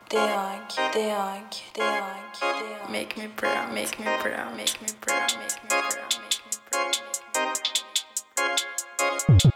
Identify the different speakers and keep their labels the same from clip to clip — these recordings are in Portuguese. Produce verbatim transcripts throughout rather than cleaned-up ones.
Speaker 1: Deog, Deog, Deog, Deog.
Speaker 2: Make me proud, make me proud, make me proud, make me proud, make me proud, make me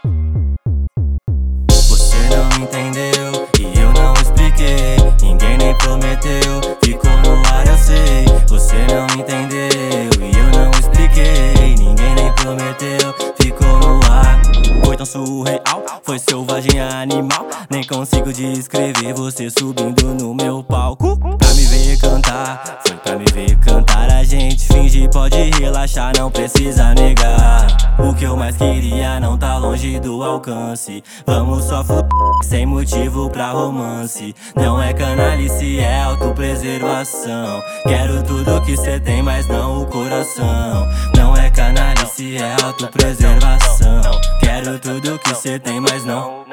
Speaker 2: proud.
Speaker 3: Você não entendeu e eu não expliquei. Ninguém nem prometeu, ficou no ar, eu sei. Você não entendeu e eu não expliquei. Ninguém nem prometeu, ficou no ar. Foi tão surreal, foi selvagem animal. Nem consigo descrever você subindo no meu palco pra me ver cantar, foi pra me ver cantar. A gente finge, pode relaxar, não precisa negar. O que eu mais queria não tá longe do alcance. Vamos só fluir, sem motivo pra romance. Não é canalice, é autopreservação. Quero tudo que cê tem, mas não o coração. Não é canalice, é autopreservação. Quero tudo que cê tem, mas não.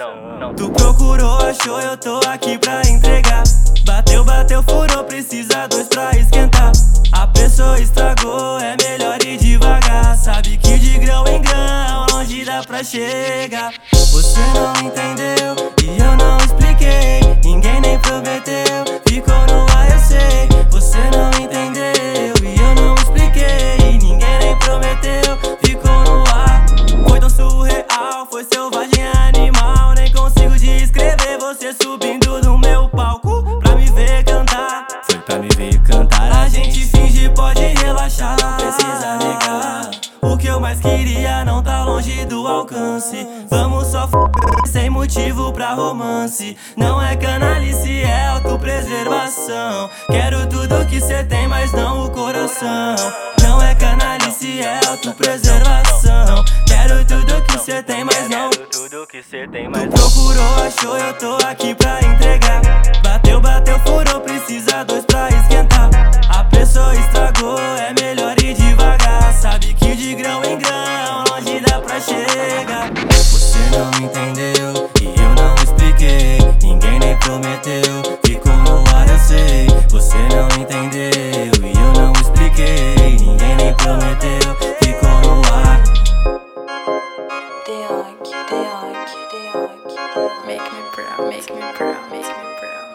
Speaker 3: Tu procurou, achou, eu tô aqui pra entregar. Bateu, bateu, furou, precisa dois pra esquentar. A pessoa estragou, é melhor ir devagar. Sabe que de grão em grão, longe dá pra chegar. Você não entendeu e eu não expliquei. Ninguém nem prometeu, ficou no ar, eu sei. Você não entendeu e eu não expliquei. Ninguém nem prometeu, ficou no ar. Foi tão surreal, foi selvagem animal. Nem consigo descrever você subindo no meu palco pra me ver cantar. Foi pra me ver cantar. A gente finge, pode relaxar, não precisa negar. O que eu mais queria não tá longe do alcance. Vamos só f***, sem motivo pra romance. Não é canalice, é autopreservação. Quero tudo que cê tem, mas não o coração. Não é canalice, é autopreservação. Quero tudo que cê tem, mas não. Tu procurou, achou, eu tô aqui pra entregar. Bateu, bateu, furou, precisa dois pra esquentar. A pessoa estragou, é melhor ir devagar. Sabe que de grão em grão, longe dá pra chegar. Você não entendeu e eu não expliquei. Ninguém nem prometeu, ficou no ar, eu sei. Você não entendeu e eu não expliquei. Ninguém nem prometeu, ficou no ar.
Speaker 1: Deog, Deog, Deog, Deog.
Speaker 2: Make me proud, make me proud, make me proud.